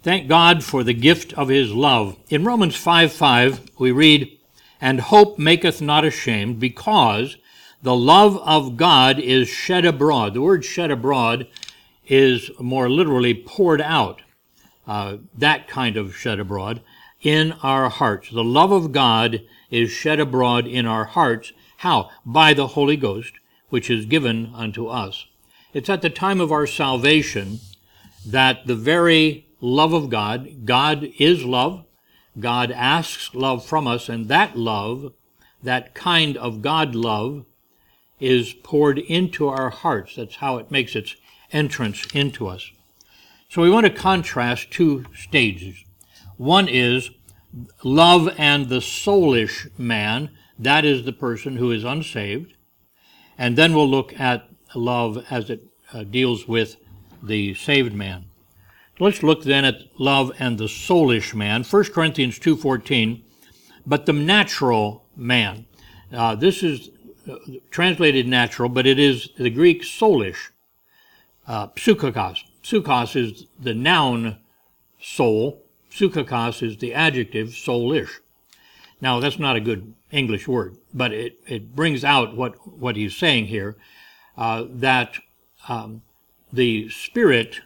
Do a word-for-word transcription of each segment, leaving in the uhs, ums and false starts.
Thank God for the gift of his love. In Romans five five, we read, "And hope maketh not ashamed, because the love of God is shed abroad." The word shed abroad is more literally poured out, uh, that kind of shed abroad, in our hearts. The love of God is shed abroad in our hearts. How? By the Holy Ghost, which is given unto us. It's at the time of our salvation that the very love of God, God is love, God asks love from us, and that love, that kind of God love, is poured into our hearts. That's how it makes its entrance into us. So we want to contrast two stages. One is love and the soulish man. That is the person who is unsaved. And then we'll look at love as it uh, deals with the saved man. Let's look then at love and the soulish man. First Corinthians two fourteen, "But the natural man." Uh, this is uh, translated natural, but it is the Greek soulish. Uh, psychikos. Psychos is the noun soul. Psychikos is the adjective soulish. Now, that's not a good English word, but it, it brings out what, what he's saying here, uh, that um, the spirit,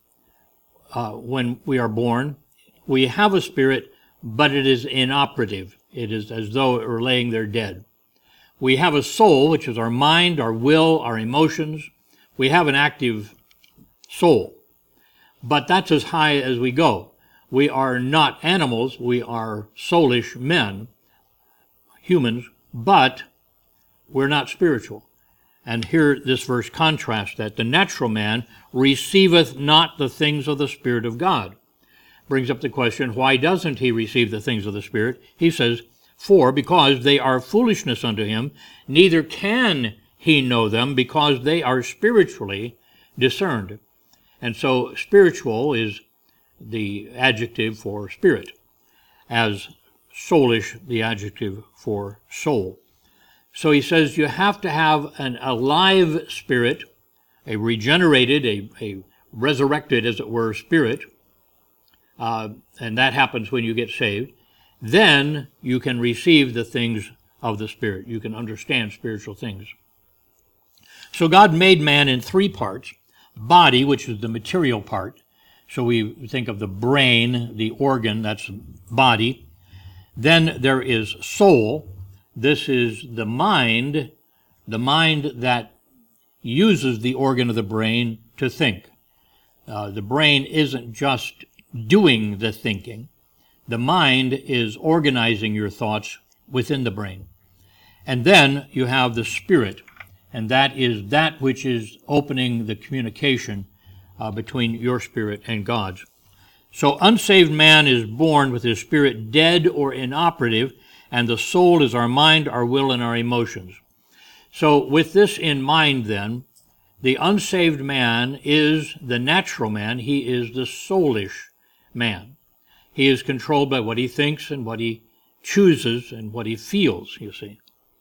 uh, when we are born, we have a spirit, but it is inoperative. It is as though it were laying there dead. We have a soul, which is our mind, our will, our emotions. We have an active soul, but that's as high as we go. We are not animals, we are soulish men, humans, but we're not spiritual. And here this verse contrasts that. "The natural man receiveth not the things of the Spirit of God." Brings up the question, why doesn't he receive the things of the Spirit? He says, "For, because they are foolishness unto him, neither can he know them, because they are spiritually discerned." And so spiritual is the adjective for spirit, as soulish the adjective for soul. So he says you have to have an alive spirit, a regenerated, a, a resurrected, as it were, spirit, uh, and that happens when you get saved. Then you can receive the things of the Spirit. You can understand spiritual things. So God made man in three parts. Body, which is the material part. So we think of the brain, the organ, that's body. Then there is soul. This is the mind, the mind that uses the organ of the brain to think. Uh, the brain isn't just doing the thinking. The mind is organizing your thoughts within the brain. And then you have the spirit, and that is that which is opening the communication uh, between your spirit and God's. So unsaved man is born with his spirit dead or inoperative, and the soul is our mind, our will, and our emotions. So with this in mind then, the unsaved man is the natural man. He is the soulish man. He is controlled by what he thinks and what he chooses and what he feels, you see.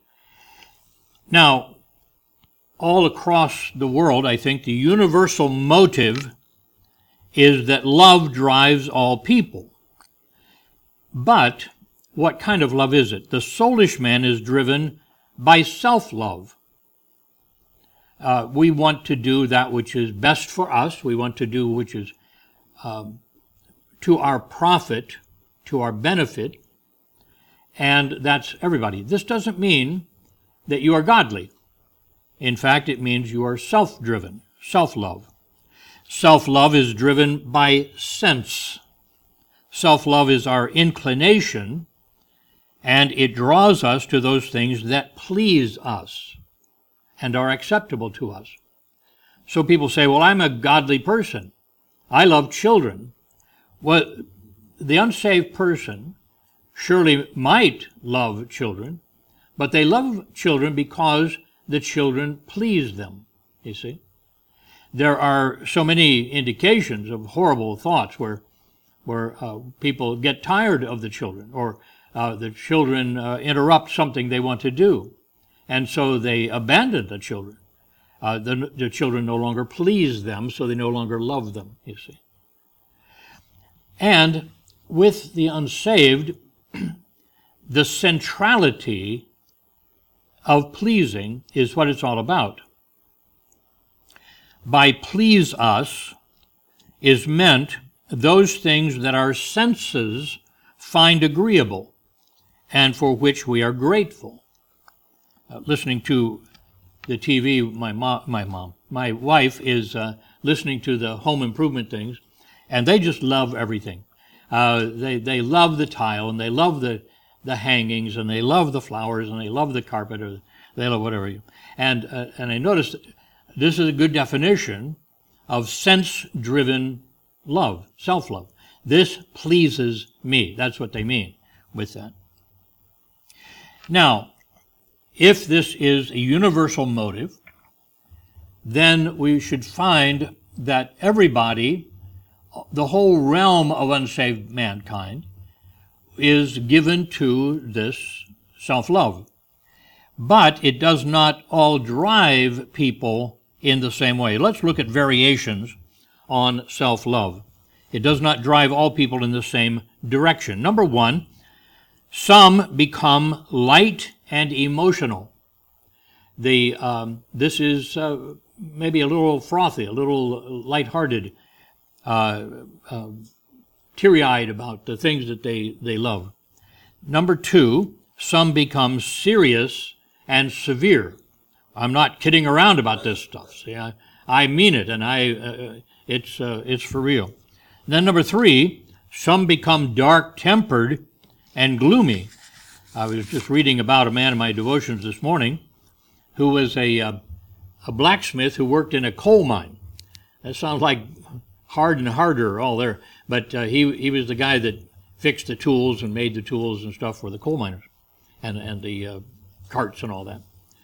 Now, all across the world, I think the universal motive is that love drives all people. But what kind of love is it? The soulish man is driven by self-love. Uh, we want to do that which is best for us. We want to do which is um, to our profit, to our benefit, and that's everybody. This doesn't mean that you are godly. In fact, it means you are self-driven, self-love. Self-love is driven by sense. Self-love is our inclination, and it draws us to those things that please us and are acceptable to us. So people say, well, I'm a godly person. I love children. Well, the unsaved person surely might love children, but they love children because the children please them, you see. There are so many indications of horrible thoughts where where uh, people get tired of the children, or uh, the children uh, interrupt something they want to do, and so they abandon the children. Uh, the, the children no longer please them, so they no longer love them, you see. And with the unsaved, the centrality of pleasing is what it's all about. By please us is meant those things that our senses find agreeable and for which we are grateful. Uh, listening to the T V, my mom, my mom, my wife is uh, listening to the home improvement things, and they just love everything. Uh, they they love the tile, and they love the the hangings, and they love the flowers, and they love the carpet, or they love whatever. And uh, and I noticed this is a good definition of sense-driven love, self-love. This pleases me. That's what they mean with that. Now, if this is a universal motive, then we should find that everybody, the whole realm of unsaved mankind, is given to this self-love. But it does not all drive people in the same way. Let's look at variations on self-love. It does not drive all people in the same direction. Number one, some become light and emotional. The um, this is uh, maybe a little frothy, a little lighthearted, uh, uh, teary-eyed about the things that they, they love. Number two, some become serious and severe. I'm not kidding around about this stuff. See, I, I mean it, and I uh, it's uh, it's for real. Then number three, some become dark-tempered and gloomy. I was just reading about a man in my devotions this morning who was a, uh, a blacksmith who worked in a coal mine. That sounds like hard and harder all there, but uh, he he was the guy that fixed the tools and made the tools and stuff for the coal miners and, and the uh, carts and all that.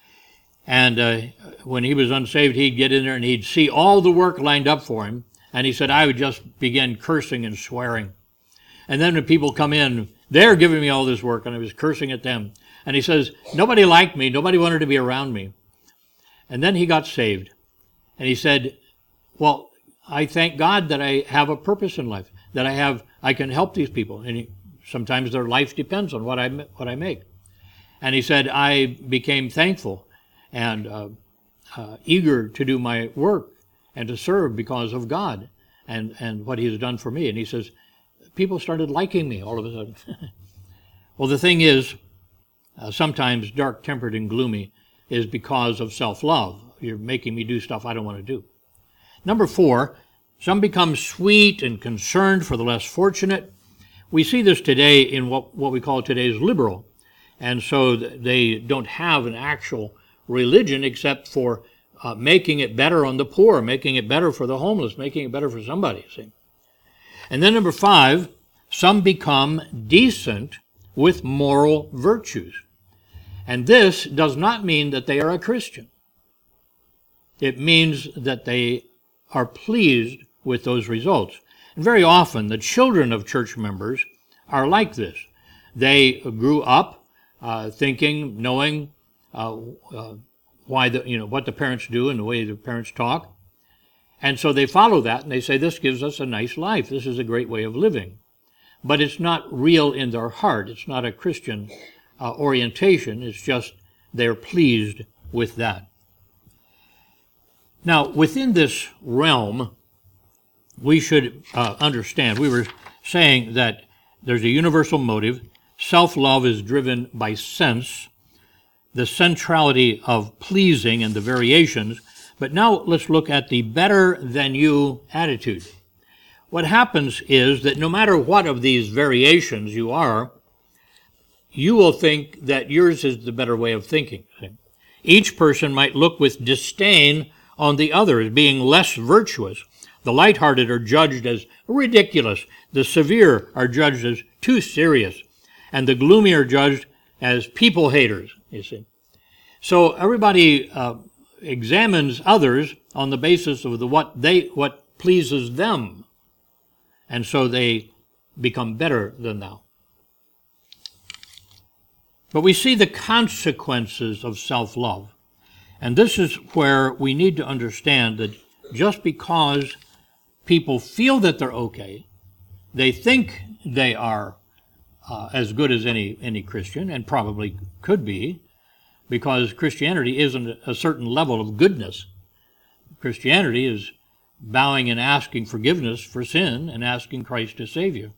And uh, when he was unsaved, he'd get in there and he'd see all the work lined up for him, and he said, I would just begin cursing and swearing. And then when people come in, they're giving me all this work, and I was cursing at them. And he says, nobody liked me. Nobody wanted to be around me. And then he got saved. And he said, well, I thank God that I have a purpose in life, that I have, I can help these people. And he, sometimes their life depends on what I, what I make. And he said, I became thankful and uh, uh, eager to do my work and to serve because of God and, and what he has done for me. And he says, people started liking me all of a sudden. Well, the thing is, uh, sometimes dark-tempered and gloomy is because of self-love. You're making me do stuff I don't want to do. Number four, some become sweet and concerned for the less fortunate. We see this today in what, what we call today's liberal. And so they don't have an actual religion except for uh, making it better on the poor, making it better for the homeless, making it better for somebody, see. And then number five, some become decent with moral virtues. And this does not mean that they are a Christian. It means that they are pleased with those results. And very often, the children of church members are like this. They grew up uh, thinking, knowing uh, uh, why the you know what the parents do and the way the parents talk, and so they follow that and they say, "This gives us a nice life. This is a great way of living." But it's not real in their heart. It's not a Christian uh, orientation. It's just they're pleased with that. Now, within this realm, we should uh, understand, we were saying that there's a universal motive. Self-love is driven by sense, the centrality of pleasing and the variations. But now let's look at the better than you attitude. What happens is that no matter what of these variations you are, you will think that yours is the better way of thinking. Each person might look with disdain on the other as being less virtuous. The lighthearted are judged as ridiculous. The severe are judged as too serious. And the gloomy are judged as people haters, you see. So everybody uh, examines others on the basis of the what they what pleases them. And so they become better than thou. But we see the consequences of self-love. And this is where we need to understand that just because people feel that they're okay, They think they are uh, as good as any, any Christian, and probably could be, because Christianity isn't a certain level of goodness. Christianity is bowing and asking forgiveness for sin and asking Christ to save you.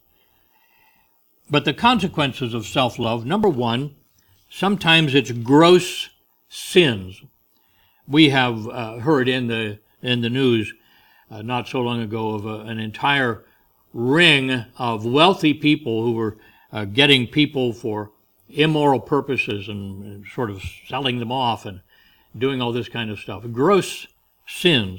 But the consequences of self-love, number one, sometimes it's gross sins. We have uh, heard in the in the news uh, not so long ago of a, an entire ring of wealthy people who were uh, getting people for immoral purposes and, and sort of selling them off and doing all this kind of stuff. Gross sins.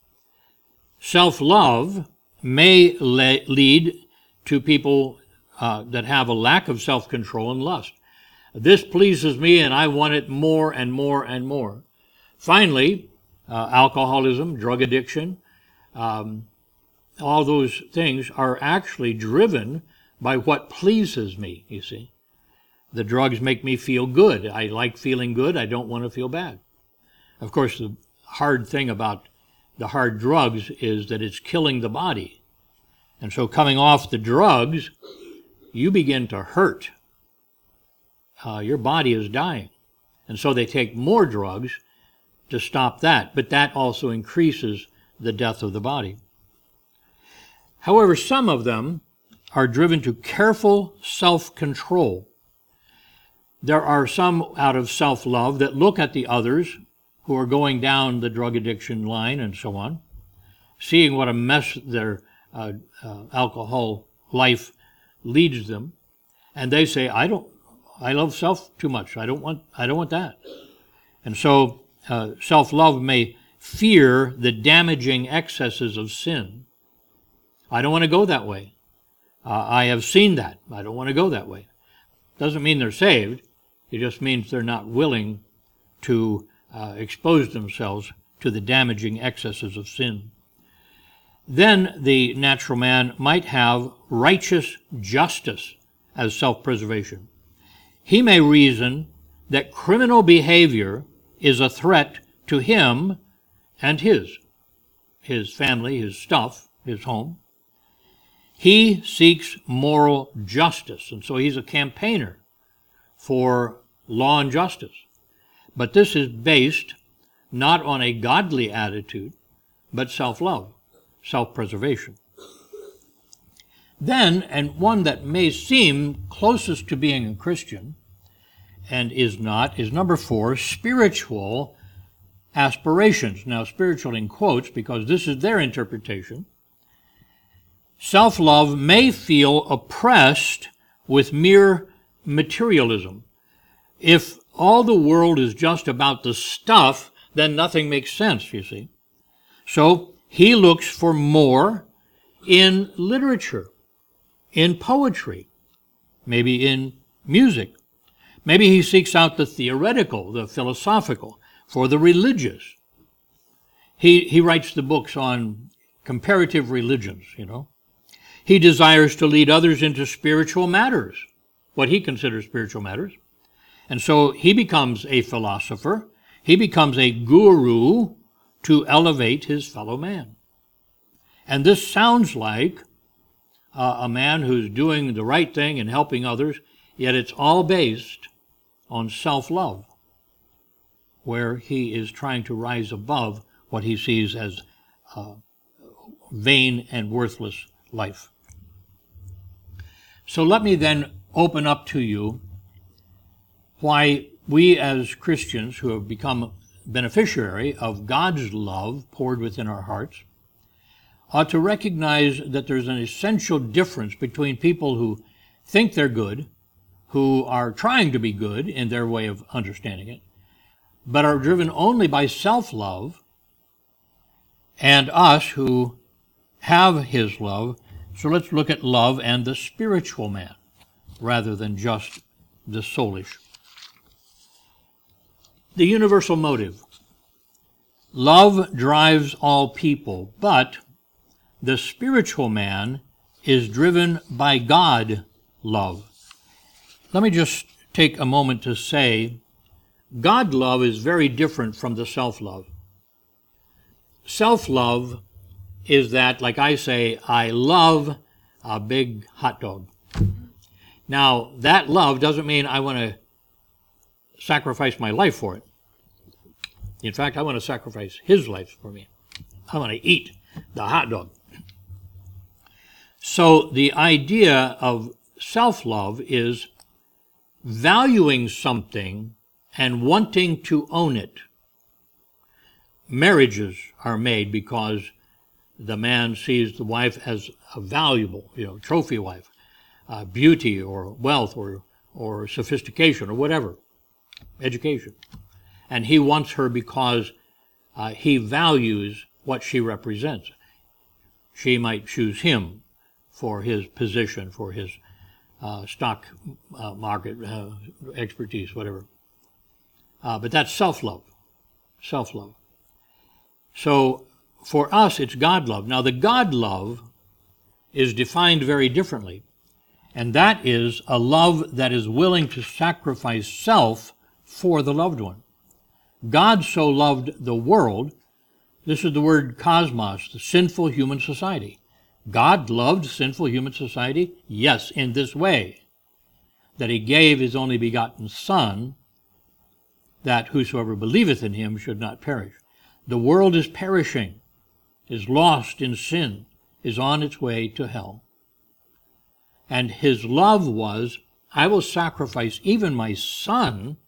Self-love may le- lead to people uh, that have a lack of self-control and lust. This pleases me and I want it more and more and more. Finally, uh, alcoholism, drug addiction, um, all those things are actually driven by what pleases me, you see. The drugs make me feel good. I like feeling good. I don't want to feel bad. Of course, the hard thing about the hard drugs is that it's killing the body. And so coming off the drugs, you begin to hurt. Uh, your body is dying. And so they take more drugs to stop that. But that also increases the death of the body. However, some of them are driven to careful self-control. There are some out of self-love that look at the others who are going down the drug addiction line and so on, seeing what a mess their uh, uh, alcohol life leads them, and they say, "I don't, I love self too much. I don't want, I don't want that." And so, uh, self-love may fear the damaging excesses of sin. I don't want to go that way. Uh, I have seen that. I don't want to go that way. Doesn't mean they're saved. It just means they're not willing to uh, expose themselves to the damaging excesses of sin. Then the natural man might have righteous justice as self-preservation. He may reason that criminal behavior is a threat to him and his, his family, his stuff, his home. He seeks moral justice, and so he's a campaigner for law and justice. But this is based not on a godly attitude, but self-love, self-preservation. Then, and one that may seem closest to being a Christian, and is not, is number four, spiritual aspirations. Now, spiritual in quotes, because this is their interpretation. Self-love may feel oppressed with mere materialism. If all the world is just about the stuff, then nothing makes sense, you see. So he looks for more in literature, in poetry, maybe in music. Maybe he seeks out the theoretical, the philosophical, for the religious. He, he writes the books on comparative religions, you know. He desires to lead others into spiritual matters, what he considers spiritual matters. And so he becomes a philosopher. He becomes a guru to elevate his fellow man. And this sounds like uh, a man who's doing the right thing and helping others, yet it's all based on self-love, where he is trying to rise above what he sees as uh, vain and worthless life. So let me then open up to you why we as Christians who have become beneficiary of God's love poured within our hearts ought to recognize that there's an essential difference between people who think they're good, who are trying to be good in their way of understanding it, but are driven only by self-love, and us who have his love. So let's look at love and the spiritual man rather than just the soulish. The universal motive. Love drives all people, but the spiritual man is driven by God love. Let me just take a moment to say God love is very different from the self-love. Self-love is that, like I say, I love, a big hot dog. Now, that love doesn't mean I want to sacrifice my life for it. In fact, I want to sacrifice his life for me. I want to eat the hot dog. So the idea of self-love is valuing something and wanting to own it. Marriages are made because the man sees the wife as a valuable, you know, trophy wife, uh, beauty or wealth or, or sophistication or whatever, education. And he wants her because uh, he values what she represents. She might choose him for his position, for his uh, stock uh, market uh, expertise, whatever. Uh, but that's self-love, self-love. So for us, it's God-love. Now, the God-love is defined very differently, and that is a love that is willing to sacrifice self for the loved one. God so loved the world. This is the word cosmos, the sinful human society. God loved sinful human society, yes, in this way, that he gave his only begotten Son, that whosoever believeth in him should not perish. The world is perishing, is lost in sin, is on its way to hell. And his love was, I will sacrifice even my Son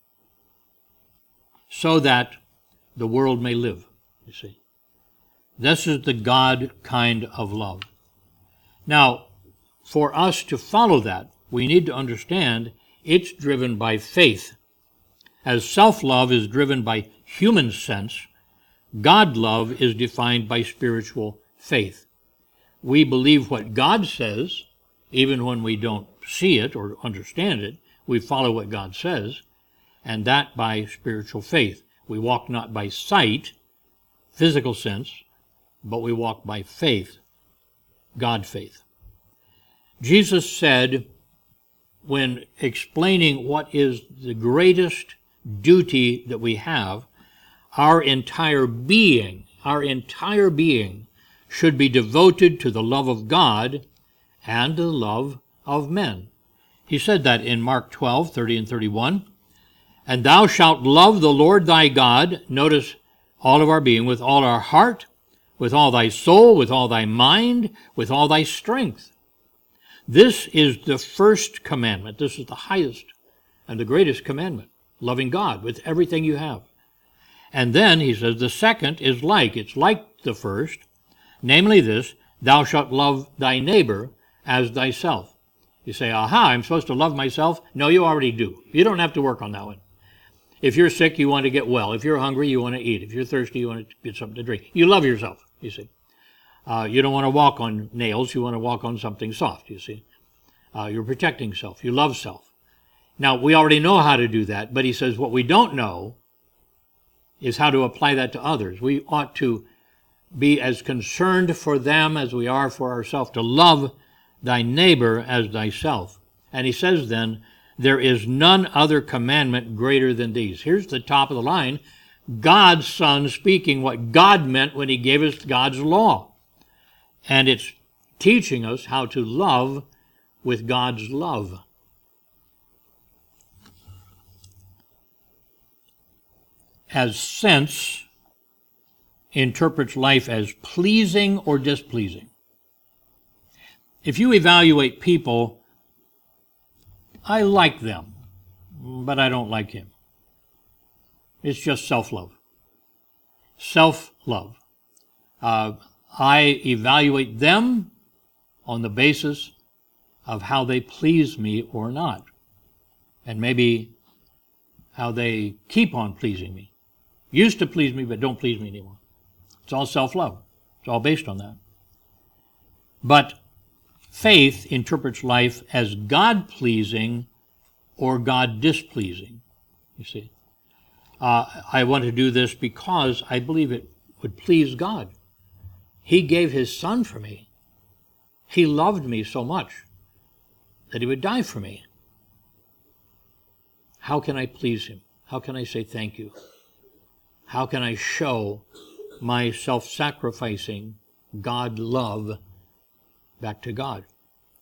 so that the world may live, you see. This is the God kind of love. Now, for us to follow that, we need to understand it's driven by faith. As self-love is driven by human sense, God-love is defined by spiritual faith. We believe what God says, even when we don't see it or understand it. We follow what God says, and that by spiritual faith. We walk not by sight, physical sense, but we walk by faith, God faith. Jesus said, when explaining what is the greatest duty that we have, our entire being, our entire being should be devoted to the love of God and the love of men. He said that in Mark twelve, thirty and thirty-one. And thou shalt love the Lord thy God, notice all of our being, with all our heart, with all thy soul, with all thy mind, with all thy strength. This is the first commandment. This is the highest and the greatest commandment, loving God with everything you have. And then he says the second is like, it's like the first, namely this, thou shalt love thy neighbor as thyself. You say, aha, I'm supposed to love myself? No, you already do. You don't have to work on that one. If you're sick, you want to get well. If you're hungry, you want to eat. If you're thirsty, you want to get something to drink. You love yourself, you see. Uh, you don't want to walk on nails. You want to walk on something soft, you see. Uh, you're protecting self. You love self. Now, we already know how to do that, but he says what we don't know is how to apply that to others. We ought to be as concerned for them as we are for ourselves, to love thy neighbor as thyself. And he says then, there is none other commandment greater than these. Here's the top of the line. God's Son speaking what God meant when he gave us God's law. And it's teaching us how to love with God's love. As sense interprets life as pleasing or displeasing. If you evaluate people, I like them, but I don't like him. It's just self-love. Self-love. Uh, I evaluate them on the basis of how they please me or not, and maybe how they keep on pleasing me. Used to please me, but don't please me anymore. It's all self-love. It's all based on that. But faith interprets life as God-pleasing or God-displeasing, you see. Uh, I want to do this because I believe it would please God. He gave his Son for me. He loved me so much that he would die for me. How can I please him? How can I say thank you? How can I show my self-sacrificing God love back to God?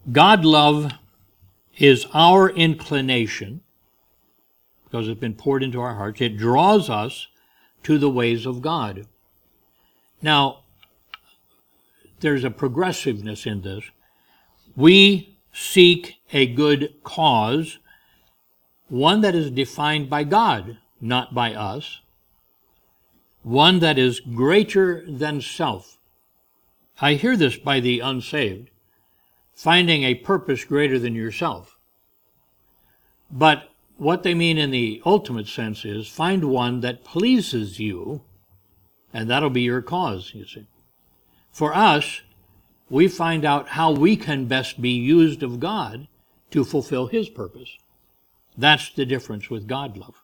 God love is our inclination, because it's been poured into our hearts. It draws us to the ways of God. Now, there's a progressiveness in this. We seek a good cause, one that is defined by God, not by us, one that is greater than self. I hear this by the unsaved, finding a purpose greater than yourself. But what they mean in the ultimate sense is find one that pleases you, and that'll be your cause, you see. For us, we find out how we can best be used of God to fulfill His purpose. That's the difference with God love.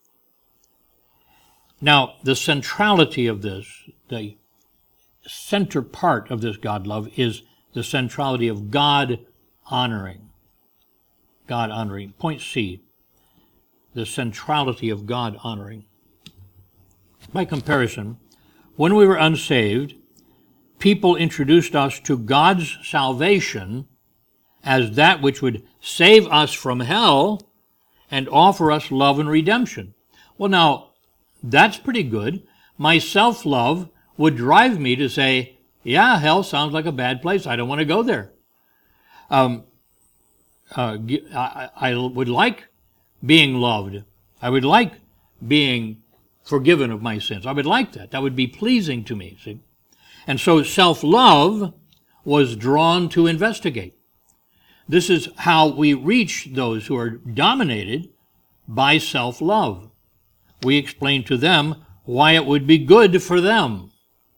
Now, the centrality of this, the center part of this God love is the centrality of God honoring. God honoring. Point C, the centrality of God honoring. By comparison, when we were unsaved, people introduced us to God's salvation as that which would save us from hell and offer us love and redemption. Well, now, that's pretty good. My self-love would drive me to say, yeah, hell sounds like a bad place. I don't want to go there. Um, uh, I, I would like being loved. I would like being forgiven of my sins. I would like that. That would be pleasing to me, see? And so self-love was drawn to investigate. This is how we reach those who are dominated by self-love. We explain to them why it would be good for them.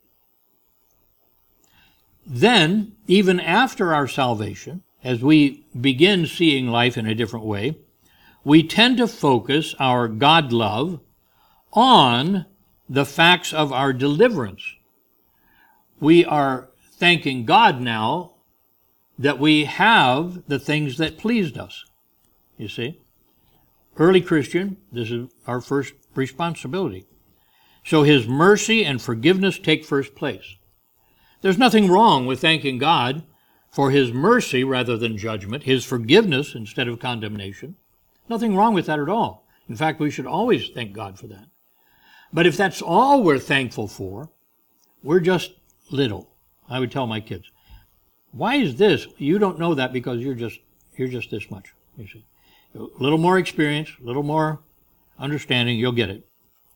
Then, even after our salvation, as we begin seeing life in a different way, we tend to focus our God love on the facts of our deliverance. We are thanking God now that we have the things that pleased us. You see? Early Christian, this is our first responsibility. So His mercy and forgiveness take first place. There's nothing wrong with thanking God for His mercy rather than judgment, His forgiveness instead of condemnation. Nothing wrong with that at all. In fact, we should always thank God for that. But if that's all we're thankful for, we're just little. I would tell my kids, why is this? You don't know that because you're just you're just this much. You see, a little more experience, a little more understanding, you'll get it.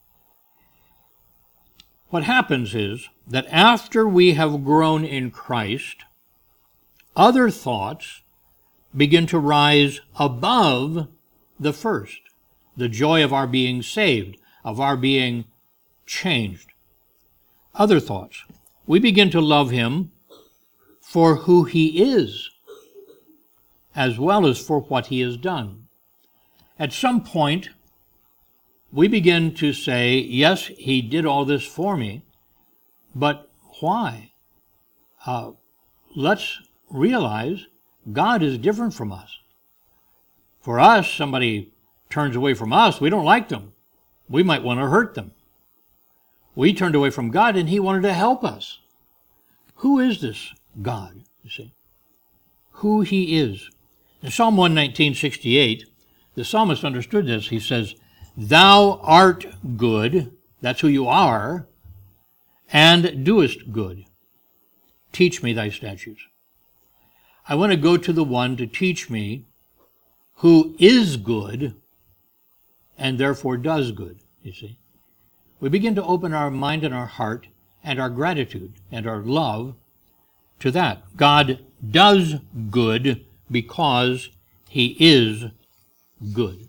What happens is that after we have grown in Christ, other thoughts begin to rise above the first. The joy of our being saved, of our being changed. Other thoughts. We begin to love Him for who He is, as well as for what He has done. At some point, we begin to say, yes, He did all this for me, but why? Uh, let's realize God is different from us. For us, somebody turns away from us, we don't like them. We might want to hurt them. We turned away from God and He wanted to help us. Who is this God, you see? Who He is. In Psalm one nineteen, sixty-eight, the psalmist understood this. He says, Thou art good, that's who you are, and doest good. Teach me thy statutes. I want to go to the one to teach me who is good and therefore does good, you see. We begin to open our mind and our heart and our gratitude and our love to that. God does good because He is good.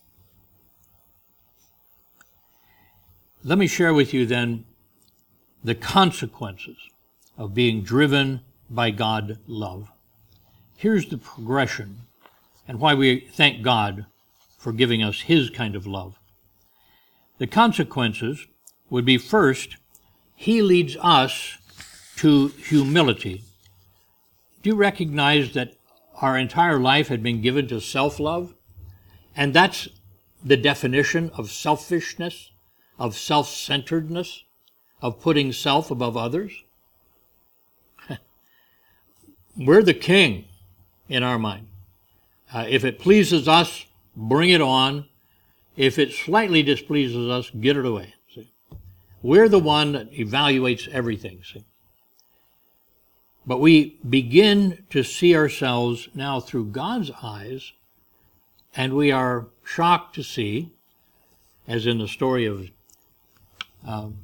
Let me share with you then the consequences of being driven by God love. Here's the progression and why we thank God for giving us His kind of love. The consequences would be, first, He leads us to humility. Do you recognize that our entire life had been given to self-love? And that's the definition of selfishness, of self-centeredness, of putting self above others. We're the king. in our mind. Uh, if it pleases us, bring it on. If it slightly displeases us, get it away. See? We're the one that evaluates everything. See? But we begin to see ourselves now through God's eyes, and we are shocked to see, as in the story of um,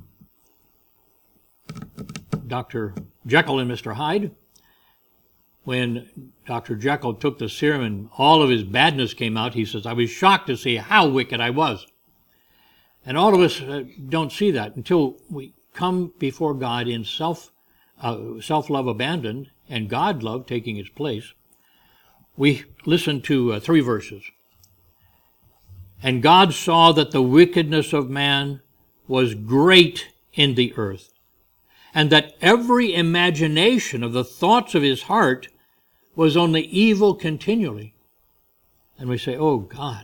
Doctor Jekyll and Mister Hyde, when Doctor Jekyll took the serum and all of his badness came out, he says, I was shocked to see how wicked I was. And all of us uh, don't see that until we come before God in self Uh, self-love abandoned and God-love taking its place. We listen to uh, three verses. And God saw that the wickedness of man was great in the earth, and that every imagination of the thoughts of his heart was only evil continually. And we say, oh God,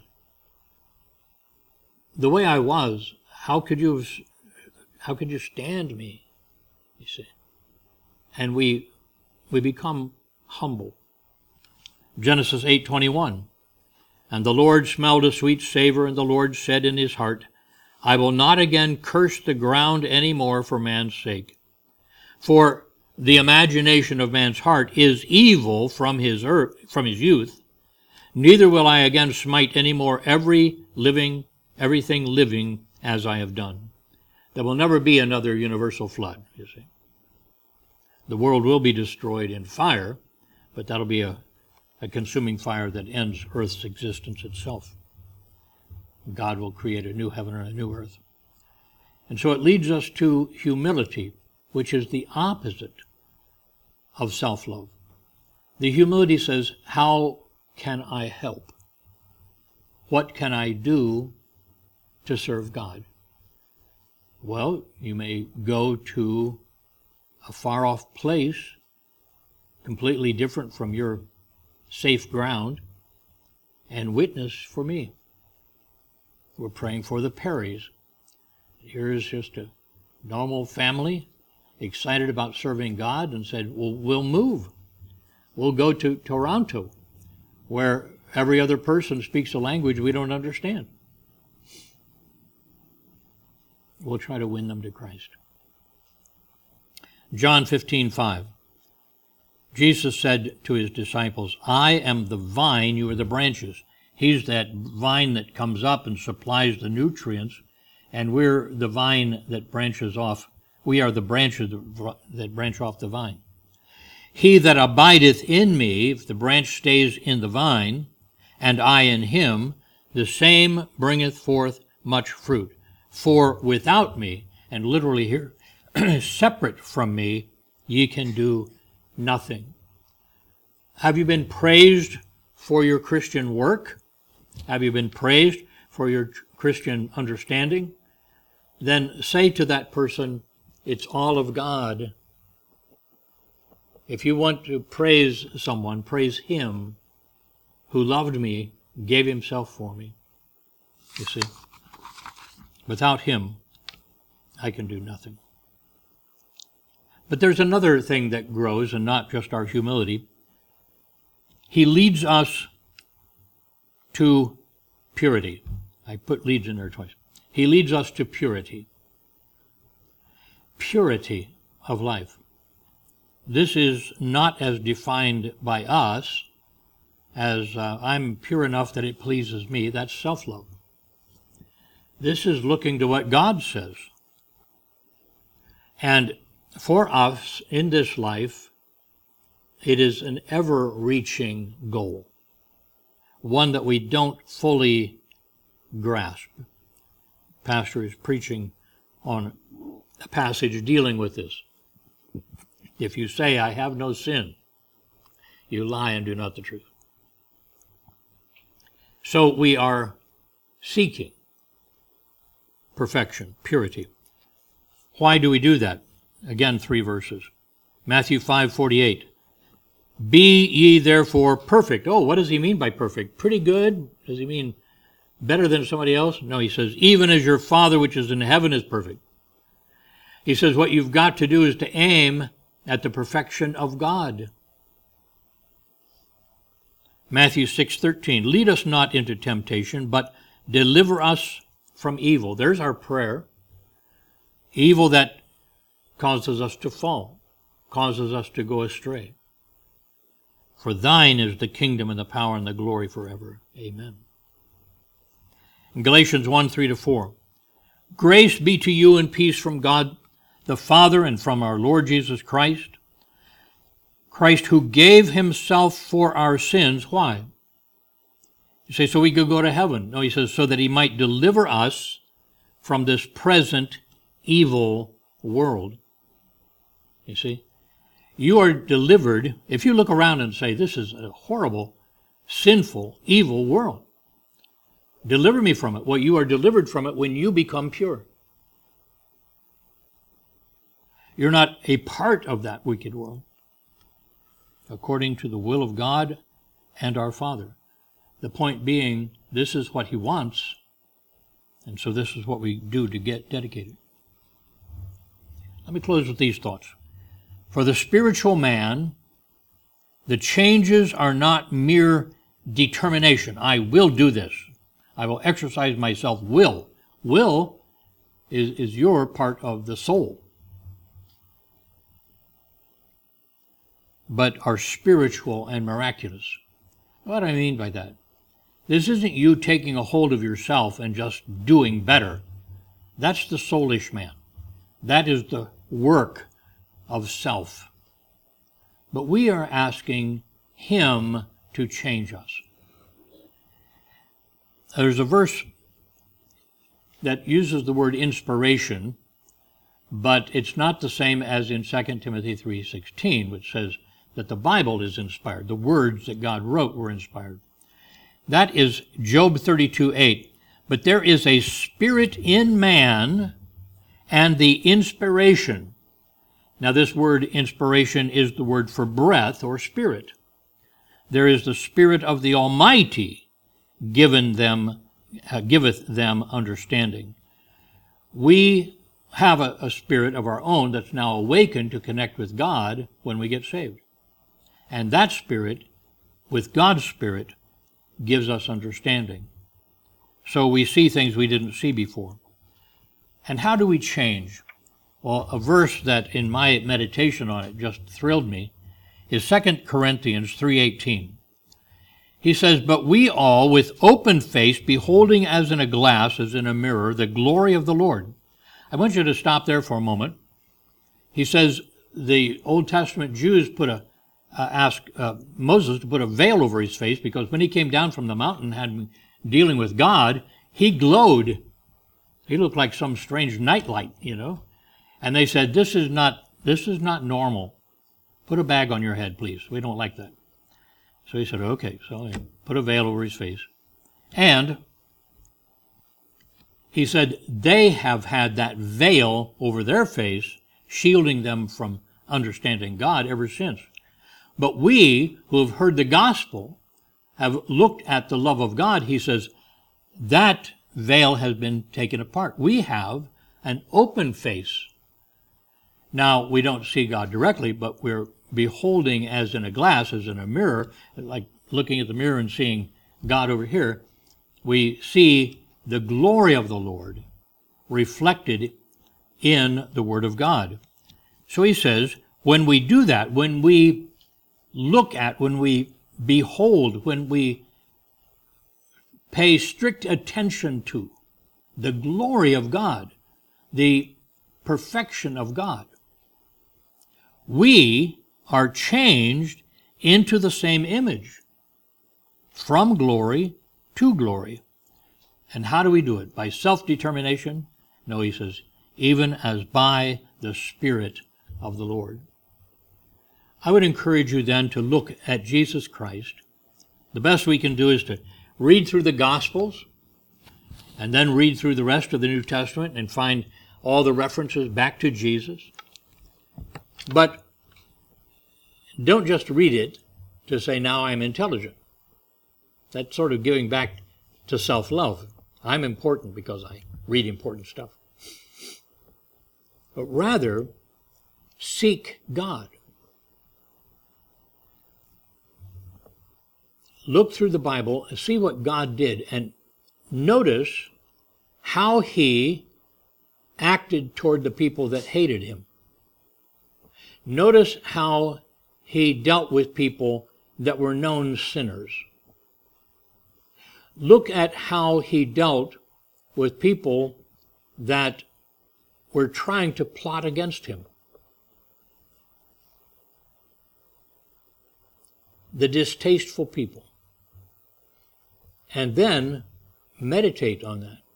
the way I was, how could you, how could you stand me? You see. And we we become humble. Genesis eight twenty-one. And the Lord smelled a sweet savor, and the Lord said in his heart, I will not again curse the ground any more for man's sake. For the imagination of man's heart is evil from his earth, from his youth. Neither will I again smite any more every living, everything living as I have done. There will never be another universal flood, you see. The world will be destroyed in fire, but that'll be a, a consuming fire that ends Earth's existence itself. God will create a new heaven and a new earth. And so it leads us to humility, which is the opposite of self-love. The humility says, how can I help? What can I do to serve God? Well, you may go to a far-off place, completely different from your safe ground, and witness for me. We're praying for the Perrys. Here's just a normal family, excited about serving God, and said, well, we'll move. We'll go to Toronto, where every other person speaks a language we don't understand. We'll try to win them to Christ. John fifteen five. Jesus said to his disciples, I am the vine, you are the branches. He's that vine that comes up and supplies the nutrients, and we're the vine that branches off. We are the branches that branch off the vine. He that abideth in me, if the branch stays in the vine, and I in him, the same bringeth forth much fruit. For without me, and literally here, separate from me, ye can do nothing. Have you been praised for your Christian work? Have you been praised for your Christian understanding? Then say to that person, it's all of God. If you want to praise someone, praise him who loved me, gave himself for me. You see? Without him, I can do nothing. But there's another thing that grows, and not just our humility. He leads us to purity. I put leads in there twice. He leads us to purity. Purity of life. This is not as defined by us as uh, I'm pure enough that it pleases me. That's self-love. This is looking to what God says. And for us in this life, it is an ever-reaching goal, one that we don't fully grasp. Pastor is preaching on a passage dealing with this. If you say, I have no sin, you lie and do not the truth. So we are seeking perfection, purity. Why do we do that? Again, three verses. Matthew five forty-eight. Be ye therefore perfect. Oh, what does he mean by perfect? Pretty good? Does he mean better than somebody else? No, he says, even as your Father which is in heaven is perfect. He says what you've got to do is to aim at the perfection of God. Matthew six thirteen, lead us not into temptation, but deliver us from evil. There's our prayer. Evil that causes us to fall, causes us to go astray. For thine is the kingdom and the power and the glory forever. Amen. In Galatians one three to four, grace be to you and peace from God the Father and from our Lord Jesus Christ. Christ who gave himself for our sins. Why? You say, so we could go to heaven. No, he says, so that he might deliver us from this present evil world. You see? You are delivered, if you look around and say, this is a horrible, sinful, evil world. Deliver me from it. Well, you are delivered from it when you become pure. You're not a part of that wicked world, according to the will of God and our Father. The point being, this is what he wants, and so this is what we do to get dedicated. Let me close with these thoughts. For the spiritual man, the changes are not mere determination. I will do this. I will exercise myself. Will. Will is, is your part of the soul. But are spiritual and miraculous. What do I mean by that? This isn't you taking a hold of yourself and just doing better. That's the soulish man. That is the work of self. But we are asking him to change us. There's a verse that uses the word inspiration, but it's not the same as in Second Timothy three sixteen, which says that the Bible is inspired. The words that God wrote were inspired. That is Job thirty-two eight. But there is a spirit in man, and the inspiration. Now this word inspiration is the word for breath or spirit. There is the Spirit of the Almighty given them, uh, giveth them understanding. We have a, a spirit of our own that's now awakened to connect with God when we get saved. And that spirit, with God's Spirit, gives us understanding. So we see things we didn't see before. And how do we change? Well, a verse that in my meditation on it just thrilled me is Second Corinthians three eighteen. He says, but we all with open face, beholding as in a glass, as in a mirror, the glory of the Lord. I want you to stop there for a moment. He says the Old Testament Jews put a uh, asked uh, Moses to put a veil over his face because when he came down from the mountain and had dealing with God, he glowed. He looked like some strange nightlight, you know. And they said, this is not this is not normal. Put a bag on your head, please. We don't like that. So he said, okay. So he put a veil over his face. And he said, they have had that veil over their face, shielding them from understanding God ever since. But we, who have heard the gospel, have looked at the love of God. He says, that veil has been taken apart. We have an open face. Now, we don't see God directly, but we're beholding as in a glass, as in a mirror, like looking at the mirror and seeing God over here. We see the glory of the Lord reflected in the Word of God. So he says, when we do that, when we look at, when we behold, when we pay strict attention to the glory of God, the perfection of God, we are changed into the same image, from glory to glory. And how do we do it? By self-determination? No, he says, even as by the Spirit of the Lord. I would encourage you then to look at Jesus Christ. The best we can do is to read through the Gospels and then read through the rest of the New Testament and find all the references back to Jesus. But don't just read it to say, now I'm intelligent. That's sort of giving back to self-love. I'm important because I read important stuff. But rather, seek God. look through the Bible and see what God did, and notice how he acted toward the people that hated him. Notice how he dealt with people that were known sinners. Look at how he dealt with people that were trying to plot against him. The distasteful people. And then meditate on that.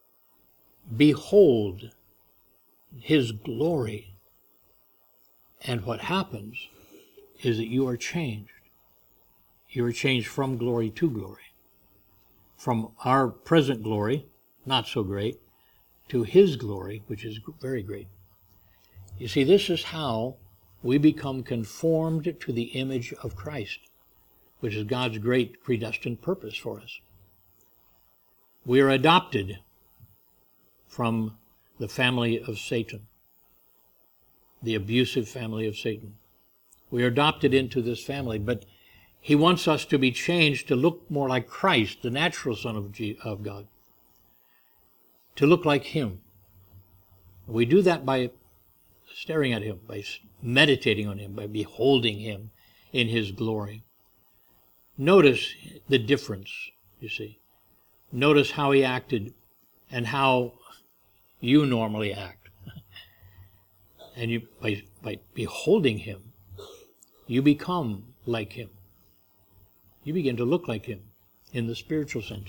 Behold his glory. And what happens is that you are changed. You are changed from glory to glory. From our present glory, not so great, to his glory, which is very great. You see, this is how we become conformed to the image of Christ, which is God's great predestined purpose for us. We are adopted from the family of Satan, the abusive family of Satan. We are adopted into this family, but he wants us to be changed to look more like Christ, the natural Son of, G- of God, to look like him. We do that by staring at him, by meditating on him, by beholding him in his glory. Notice the difference, you see. Notice how he acted and how you normally act. And you, by, by beholding him, you become like him. You begin to look like him in the spiritual sense.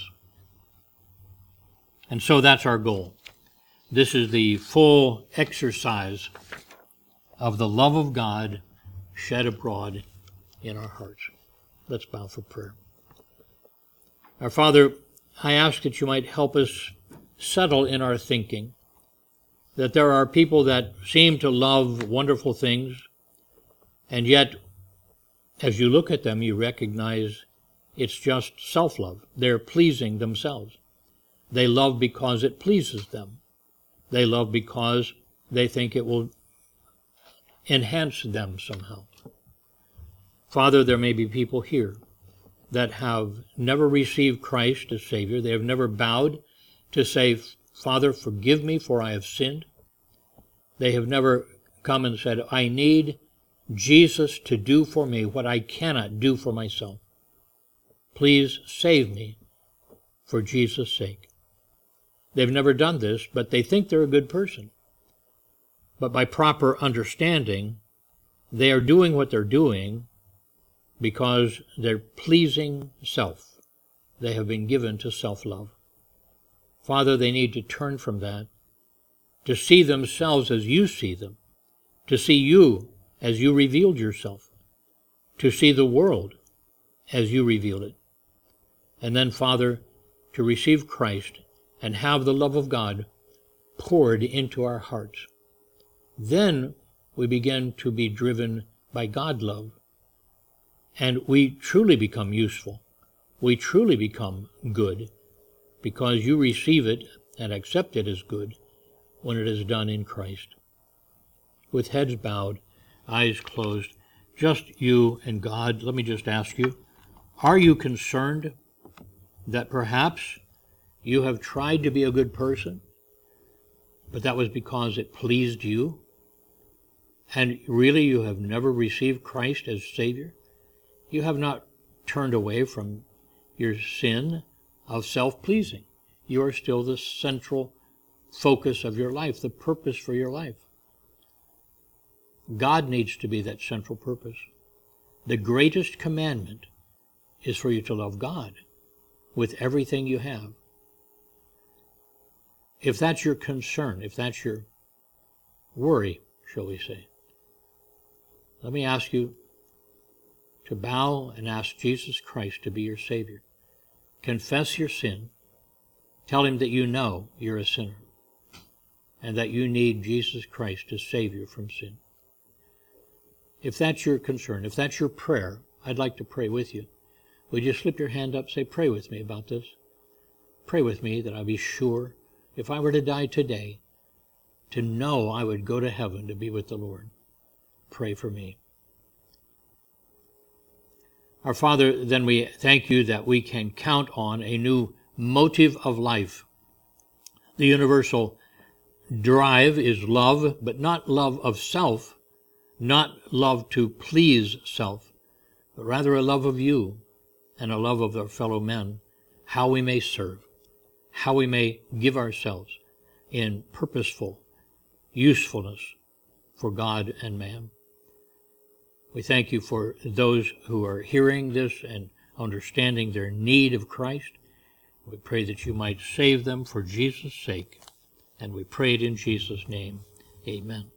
And so that's our goal. This is the full exercise of the love of God shed abroad in our hearts. Let's bow for prayer. Our Father, I ask that you might help us settle in our thinking that there are people that seem to love wonderful things, and yet, as you look at them, you recognize it's just self-love. They're pleasing themselves. They love because it pleases them. They love because they think it will enhance them somehow. Father, there may be people here that have never received Christ as Savior. They have never bowed to say, Father, forgive me, for I have sinned. They have never come and said, I need Jesus to do for me what I cannot do for myself. Please save me for Jesus' sake. They've never done this, but they think they're a good person. But by proper understanding, they are doing what they're doing because they're pleasing self. They have been given to self-love. Father, they need to turn from that, to see themselves as you see them, to see you as you revealed yourself, to see the world as you revealed it. And then, Father, to receive Christ and have the love of God poured into our hearts. Then we begin to be driven by God love, and we truly become useful. We truly become good, because you receive it and accept it as good when it is done in Christ. With heads bowed, eyes closed, just you and God, let me just ask you, are you concerned that perhaps you have tried to be a good person, but that was because it pleased you, and really you have never received Christ as Savior? You have not turned away from your sin of self-pleasing. You are still the central focus of your life, the purpose for your life. God needs to be that central purpose. The greatest commandment is for you to love God with everything you have. If that's your concern, if that's your worry, shall we say, let me ask you to bow and ask Jesus Christ to be your Savior. Confess your sin. Tell him that you know you're a sinner and that you need Jesus Christ to save you from sin. If that's your concern, if that's your prayer, I'd like to pray with you. Would you slip your hand up, say, pray with me about this? Pray with me that I'll be sure, if I were to die today, to know I would go to heaven to be with the Lord. Pray for me. Our Father, then we thank you that we can count on a new motive of life. The universal drive is love, but not love of self, not love to please self, but rather a love of you and a love of our fellow men, how we may serve, how we may give ourselves in purposeful usefulness for God and man. We thank you for those who are hearing this and understanding their need of Christ. We pray that you might save them for Jesus' sake, and we pray it in Jesus' name. Amen.